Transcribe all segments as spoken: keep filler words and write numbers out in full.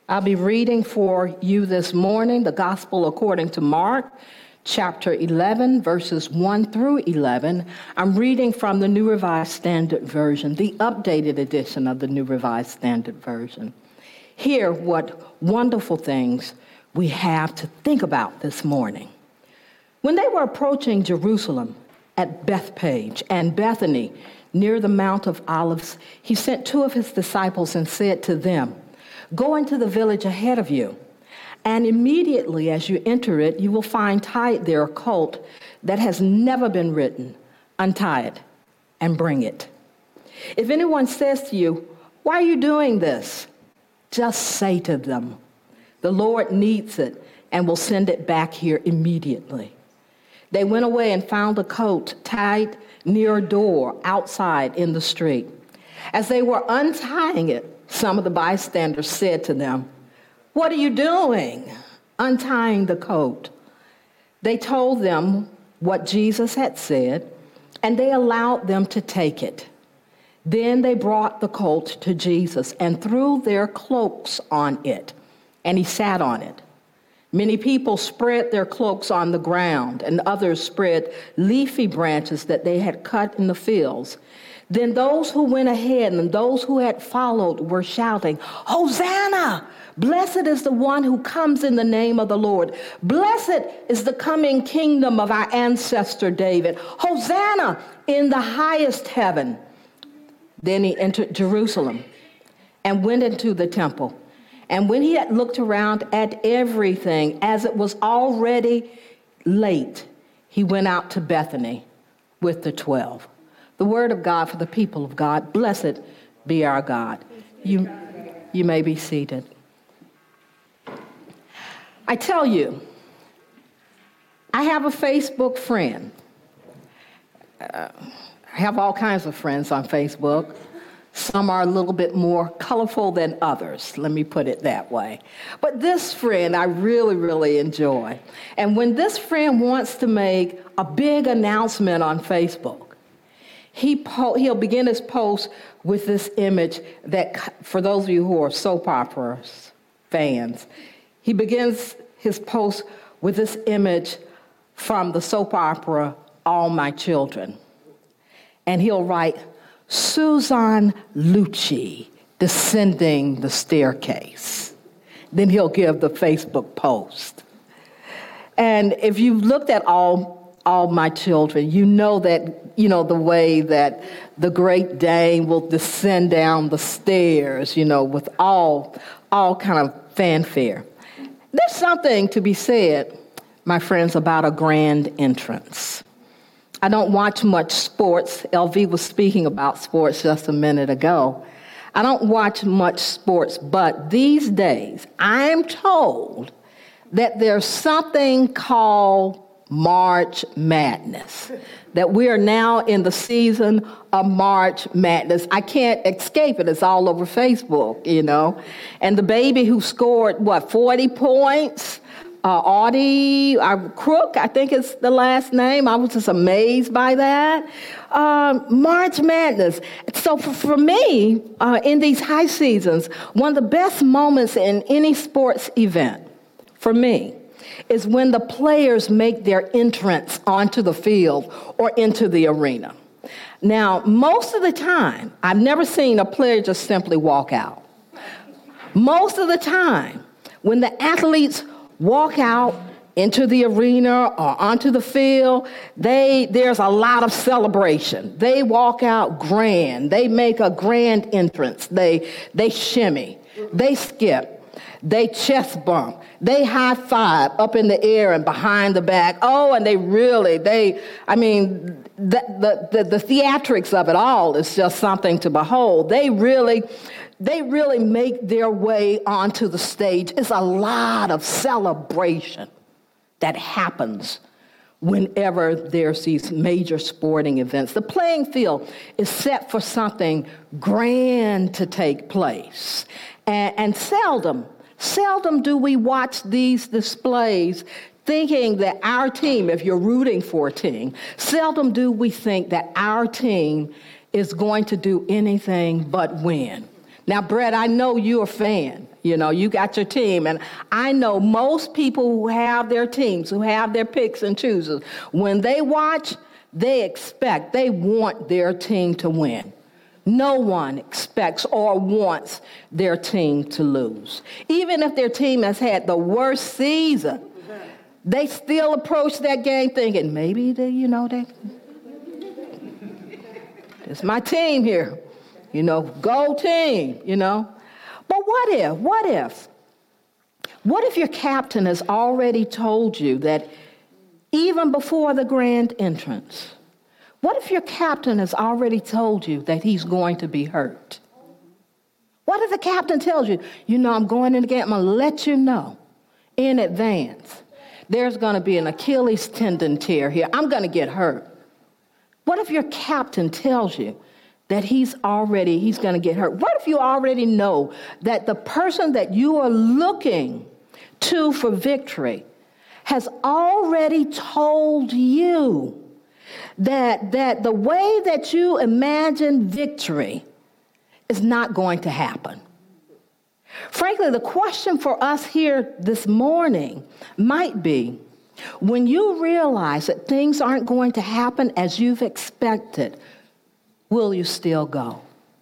I'll be reading for you this morning the Gospel according to Mark, chapter eleven, verses one through eleven. I'm reading from the New Revised Standard Version, the updated edition of the New Revised Standard Version. Hear what wonderful things we have to think about this morning. When they were approaching Jerusalem at Bethphage and Bethany near the Mount of Olives, he sent two of his disciples and said to them, "Go into the village ahead of you, and immediately as you enter it, you will find tied there a colt that has never been ridden. Untie it and bring it. If anyone says to you, 'Why are you doing this?' just say to them, 'The Lord needs it and will send it back here immediately.'" They went away and found a colt tied near a door outside in the street. As they were untying it, some of the bystanders said to them, "What are you doing, untying the colt?" They told them what Jesus had said, and they allowed them to take it. Then they brought the colt to Jesus and threw their cloaks on it, and he sat on it. Many people spread their cloaks on the ground, and others spread leafy branches that they had cut in the fields. Then those who went ahead and those who had followed were shouting, "Hosanna! Blessed is the one who comes in the name of the Lord. Blessed is the coming kingdom of our ancestor David. Hosanna in the highest heaven." Then he entered Jerusalem and went into the temple. And when he had looked around at everything, as it was already late, he went out to Bethany with the twelve. The word of God for the people of God. Blessed be our God. You, you may be seated. I tell you, I have a Facebook friend. Uh, I have all kinds of friends on Facebook. Some are a little bit more colorful than others, let me put it that way. But this friend I really, really enjoy. And when this friend wants to make a big announcement on Facebook, he po- he'll begin his post with this image that, for those of you who are soap opera fans, he begins his post with this image from the soap opera All My Children. And he'll write, "Susan Lucci descending the staircase." Then he'll give the Facebook post. And if you've looked at all all my children, you know that, you know, the way that the Great Dane will descend down the stairs, you know, with all all kind of fanfare. There's something to be said, my friends, about a grand entrance. I don't watch much sports. L V was speaking about sports just a minute ago. I don't watch much sports, but these days I'm told that there's something called March Madness, that we are now in the season of March Madness. I can't escape it. It's all over Facebook, you know. And the baby who scored, what, forty points? Uh, Audie uh, Crook, I think is the last name. I was just amazed by that. Um, March Madness. So for, for me, uh, in these high seasons, one of the best moments in any sports event, for me, is when the players make their entrance onto the field or into the arena. Now, most of the time, I've never seen a player just simply walk out. Most of the time, when the athletes walk out into the arena or onto the field, they there's a lot of celebration. They walk out grand. They make a grand entrance. They they shimmy. They skip. They chest bump. They high five up in the air and behind the back. Oh, and they really, they, I mean, the, the, the, the theatrics of it all is just something to behold. They really, they really make their way onto the stage. It's a lot of celebration that happens whenever there's these major sporting events. The playing field is set for something grand to take place. And, and seldom, seldom do we watch these displays thinking that our team, if you're rooting for a team, seldom do we think that our team is going to do anything but win. Now, Brett, I know you're a fan. You know, you got your team. And I know most people who have their teams, who have their picks and chooses, when they watch, they expect, they want their team to win. No one expects or wants their team to lose. Even if their team has had the worst season, they still approach that game thinking, maybe, they, you know, they, it's my team here. You know, go team, you know. But what if, what if, what if your captain has already told you that even before the grand entrance, what if your captain has already told you that he's going to be hurt? What if the captain tells you, you know, I'm going in the game, I'm going to let you know in advance, there's going to be an Achilles tendon tear here, I'm going to get hurt. What if your captain tells you that he's already, he's going to get hurt? What if you already know that the person that you are looking to for victory has already told you that, that the way that you imagine victory is not going to happen? Frankly, the question for us here this morning might be, when you realize that things aren't going to happen as you've expected, will you still go?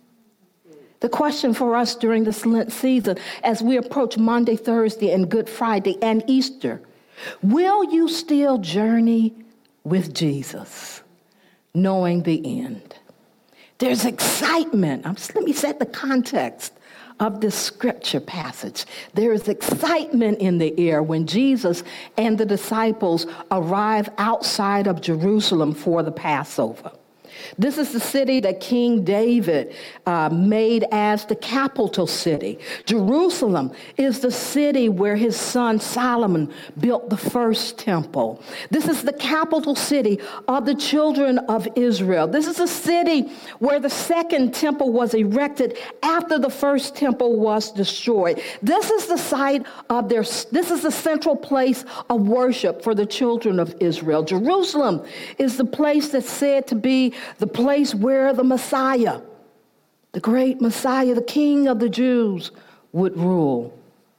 The question for us during this Lent season, as we approach Monday, Thursday, and Good Friday, and Easter, will you still journey with Jesus, knowing the end? There's excitement. I'm just, let me set the context of this scripture passage. There is excitement in the air when Jesus and the disciples arrive outside of Jerusalem for the Passover. This is the city that King David uh, made as the capital city. Jerusalem is the city where his son Solomon built the first temple. This is the capital city of the children of Israel. This is a city where the second temple was erected after the first temple was destroyed. This is the site of their, this is the central place of worship for the children of Israel. Jerusalem is the place that's said to be the place where the Messiah, the great Messiah, the King of the Jews, would rule.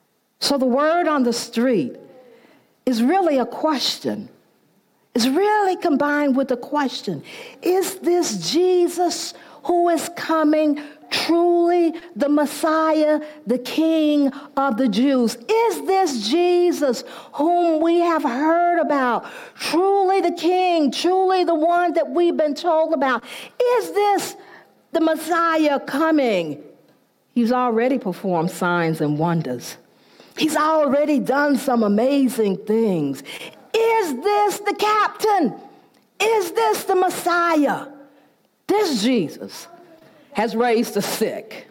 So the word on the street is really a question. It's really combined with a question. Is this Jesus who is coming truly the Messiah, the King of the Jews? Is this Jesus whom we have heard about, truly the King, truly the one that we've been told about? Is this the Messiah coming? He's already performed signs and wonders. He's already done some amazing things. Is this the captain? Is this the Messiah? This Jesus has raised the sick.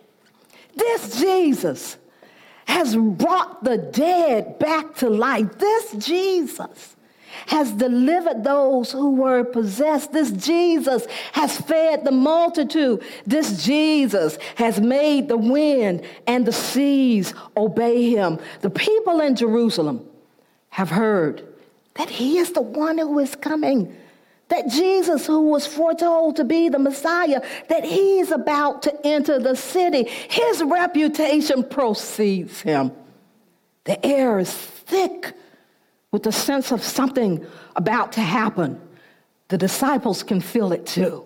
This Jesus has brought the dead back to life. This Jesus has delivered those who were possessed. This Jesus has fed the multitude. This Jesus has made the wind and the seas obey him. The people in Jerusalem have heard that he is the one who is coming. That Jesus, who was foretold to be the Messiah, that he's about to enter the city. His reputation precedes him. The air is thick with the sense of something about to happen. The disciples can feel it too.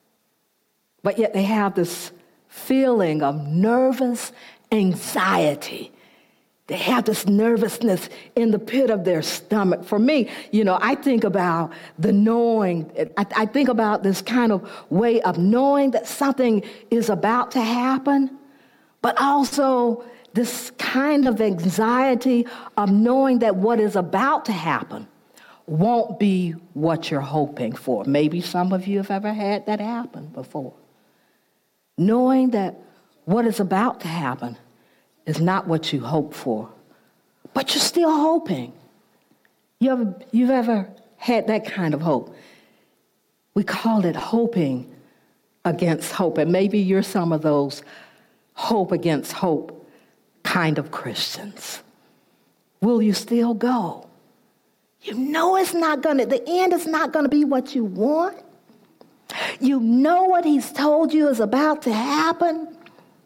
But yet they have this feeling of nervous anxiety. They have this nervousness in the pit of their stomach. For me, you know, I think about the knowing, I, I think about this kind of way of knowing that something is about to happen, but also this kind of anxiety of knowing that what is about to happen won't be what you're hoping for. Maybe some of you have ever had that happen before. Knowing that what is about to happen is not what you hope for, but you're still hoping. You ever, you've ever had that kind of hope? We call it hoping against hope, and maybe you're some of those hope against hope kind of Christians. Will you still go? You know it's not gonna, the end is not gonna be what you want. You know what he's told you is about to happen.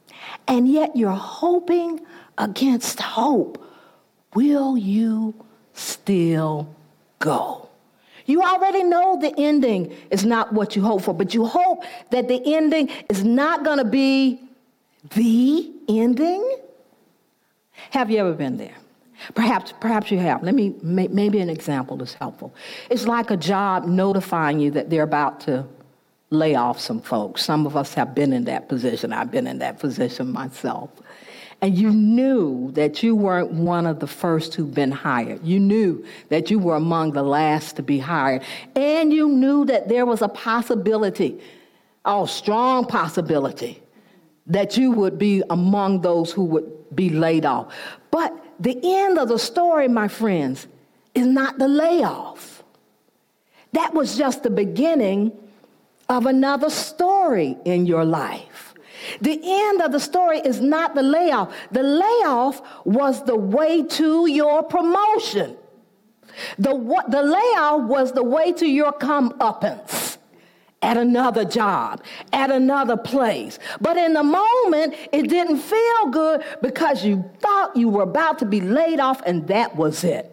and yet you're hoping against hope. Will you still go? You already know the ending is not what you hope for, but you hope that the ending is not going to be the ending. Have you ever been there? Perhaps, perhaps you have. Let me, maybe an example is helpful. It's like a job notifying you that they're about to lay off some folks. Some of us have been in that position. I've been in that position myself. And you knew that you weren't one of the first who've been hired. You knew that you were among the last to be hired. And you knew that there was a possibility, a strong possibility, that you would be among those who would be laid off. But the end of the story, my friends, is not the layoff. That was just the beginning of another story in your life. The end of the story is not the layoff. The layoff was the way to your promotion. The, the layoff was the way to your comeuppance at another job, at another place. But in the moment, it didn't feel good because you thought you were about to be laid off, and that was it.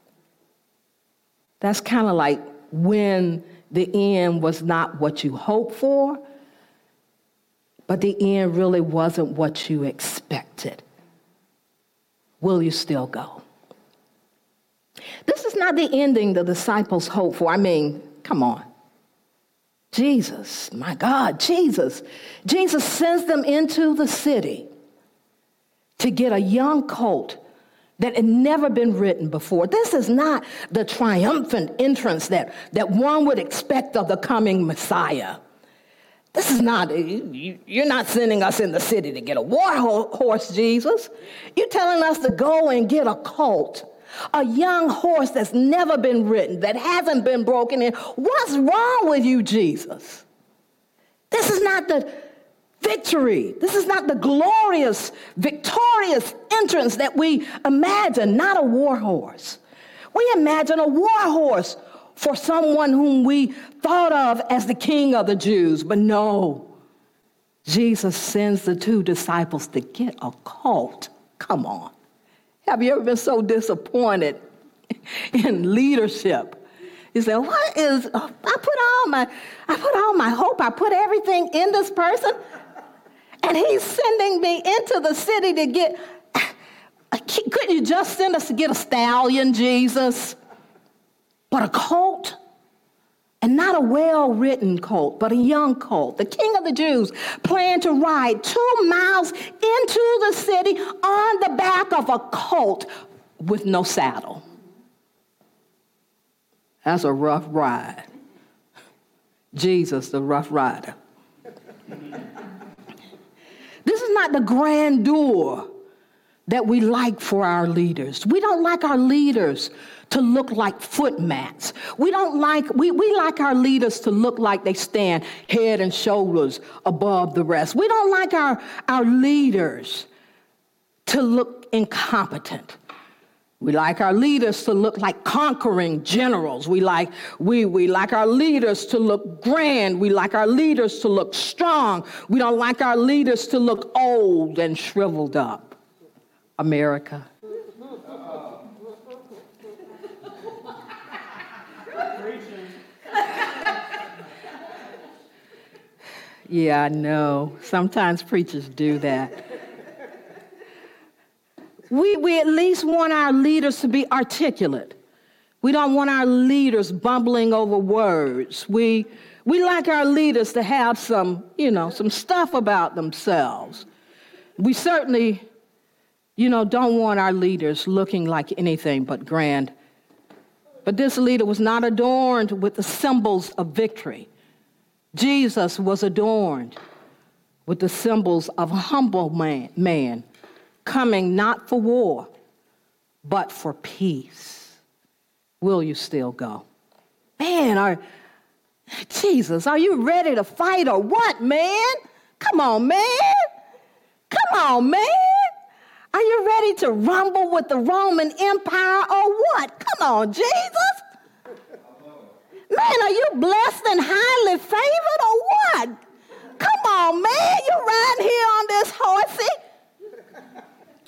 That's kind of like when the end was not what you hoped for, but the end really wasn't what you expected. Will you still go? This is not the ending the disciples hoped for. I mean, come on. Jesus, my God, Jesus. Jesus sends them into the city to get a young colt that had never been ridden before. This is not the triumphant entrance that, that one would expect of the coming Messiah. This is not, you, you're not sending us in the city to get a war horse, Jesus. You're telling us to go and get a colt, a young horse that's never been ridden, that hasn't been broken in. What's wrong with you, Jesus? This is not the victory. This is not the glorious, victorious entrance that we imagine, not a war horse. We imagine a war horse for someone whom we thought of as the king of the Jews. But no, Jesus sends the two disciples to get a colt. Come on. Have you ever been so disappointed in leadership? You say, what is, I put all my, I put all my hope, I put everything in this person, and he's sending me into the city to get, couldn't you just send us to get a stallion, Jesus? But a colt, and not a well-written colt, but a young colt. The king of the Jews planned to ride two miles into the city on the back of a colt with no saddle. That's a rough ride. Jesus, the rough rider. This is not the grandeur that we like for our leaders. We don't like our leaders to look like footmats. We don't like, we, we like our leaders to look like they stand head and shoulders above the rest. We don't like our, our leaders to look incompetent. We like our leaders to look like conquering generals. We like, we, we like our leaders to look grand. We like our leaders to look strong. We don't like our leaders to look old and shriveled up. America. Yeah, I know. Sometimes preachers do that. We, we at least want our leaders to be articulate. We don't want our leaders bumbling over words. We, we like our leaders to have some, you know, some stuff about themselves. We certainly, you know, don't want our leaders looking like anything but grand. But this leader was not adorned with the symbols of victory. Jesus was adorned with the symbols of a humble man, man coming not for war, but for peace. Will you still go? Man, are, Jesus, are you ready to fight or what, man? Come on, man. Come on, man. Are you ready to rumble with the Roman Empire or what? Come on, Jesus. Man, are you blessed and highly favored or what? Come on, man. You're riding here on this horsey.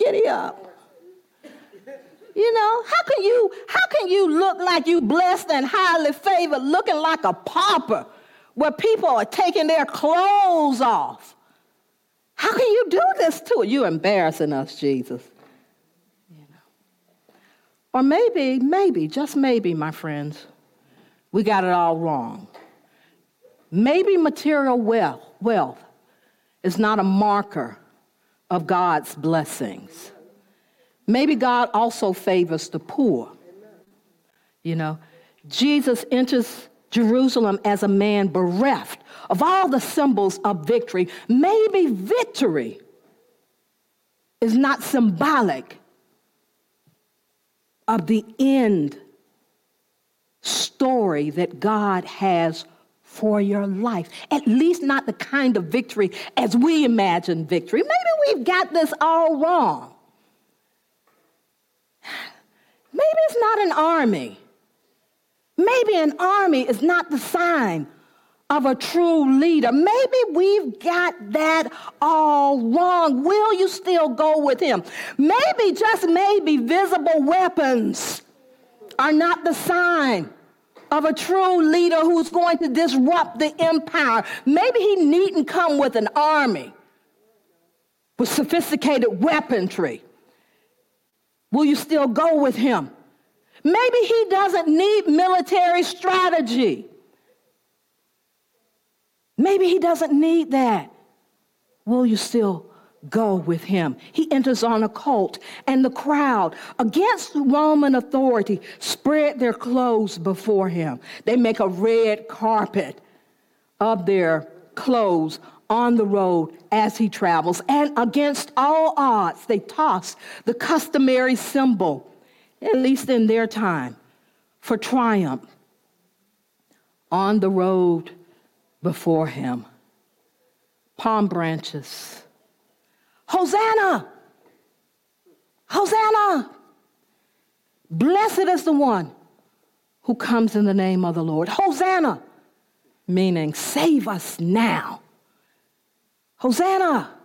giddy up. You know, how can you, how can you look like you blessed and highly favored, looking like a pauper, where people are taking their clothes off? How can you do this to it? You're embarrassing us, Jesus. You know. Or maybe, maybe, just maybe, my friends, we got it all wrong. Maybe material wealth, wealth is not a marker of God's blessings. Maybe God also favors the poor. You know, Jesus enters Jerusalem as a man bereft of all the symbols of victory. Maybe victory is not symbolic of the end story that God has for your life. At least not the kind of victory as we imagine victory. Maybe we've got this all wrong. Maybe it's not an army. Maybe an army is not the sign of a true leader. Maybe we've got that all wrong. Will you still go with him? Maybe, just maybe, visible weapons are not the sign of a true leader who's going to disrupt the empire. Maybe he needn't come with an army with sophisticated weaponry. Will you still go with him? Maybe he doesn't need military strategy. Maybe he doesn't need that. Will you still go with him? He enters on a colt, and the crowd, against Roman authority, spread their clothes before him. They make a red carpet of their clothes on the road as he travels. And against all odds, they toss the customary symbol, at least in their time, for triumph on the road before him. Palm branches. Hosanna! Hosanna! Blessed is the one who comes in the name of the Lord. Hosanna, meaning save us now. Hosanna!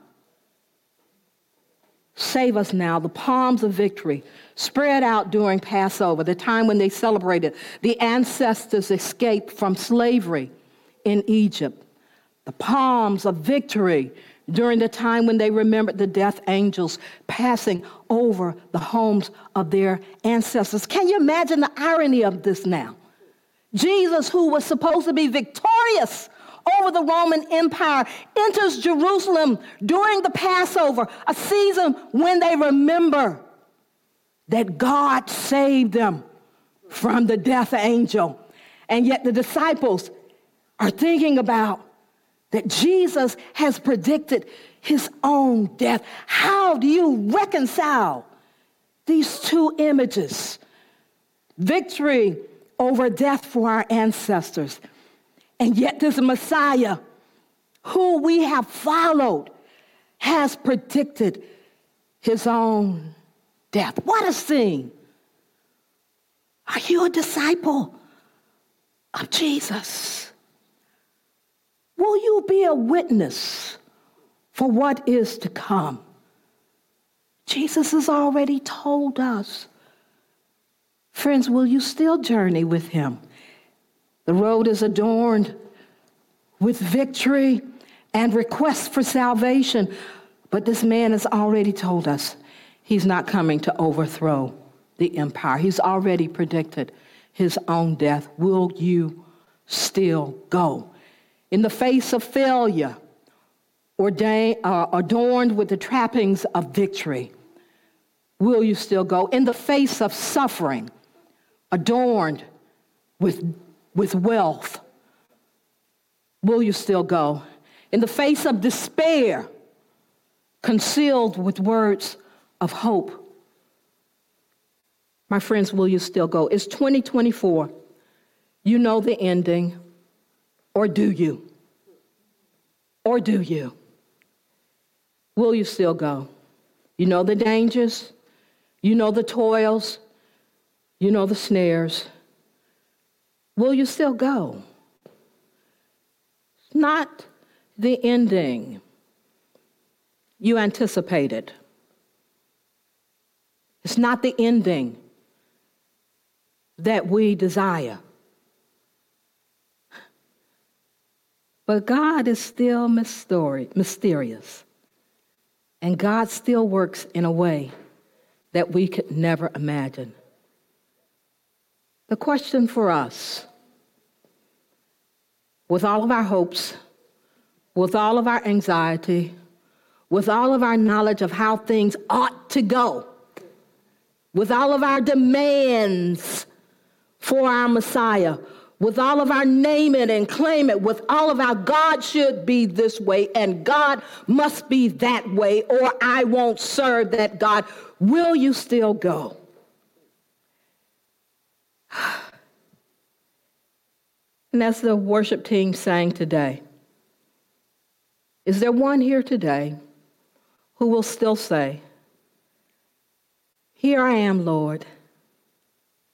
Save us now. The palms of victory spread out during Passover, the time when they celebrated the ancestors' escape from slavery in Egypt. The palms of victory during the time when they remembered the death angels passing over the homes of their ancestors. Can you imagine the irony of this now? Jesus, who was supposed to be victorious over the Roman Empire, enters Jerusalem during the Passover, a season when they remember that God saved them from the death angel. And yet the disciples are thinking about that Jesus has predicted his own death. How do you reconcile these two images? Victory over death for our ancestors, and yet this Messiah, who we have followed, has predicted his own death. What a scene. Are you a disciple of Jesus? Will you be a witness for what is to come? Jesus has already told us. Friends, will you still journey with him? The road is adorned with victory and requests for salvation, but this man has already told us he's not coming to overthrow the empire. He's already predicted his own death. Will you still go? In the face of failure, ordained, uh, adorned with the trappings of victory, will you still go? In the face of suffering, adorned with, with wealth, will you still go? In the face of despair, concealed with words of hope, my friends, will you still go? It's twenty twenty-four. You know the ending. Or do you? Or do you? Will you still go? You know the dangers. You know the toils. You know the snares. Will you still go? Not the ending you anticipated. It's not the ending that we desire. But God is still mystori- mysterious. And God still works in a way that we could never imagine. The question for us, with all of our hopes, with all of our anxiety, with all of our knowledge of how things ought to go, with all of our demands for our Messiah, with all of our name it and claim it, with all of our God should be this way and God must be that way, or I won't serve that God, will you still go? And as the worship team sang today, is there one here today who will still say, here I am, Lord,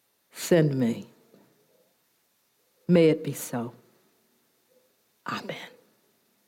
send me. May it be so. Amen.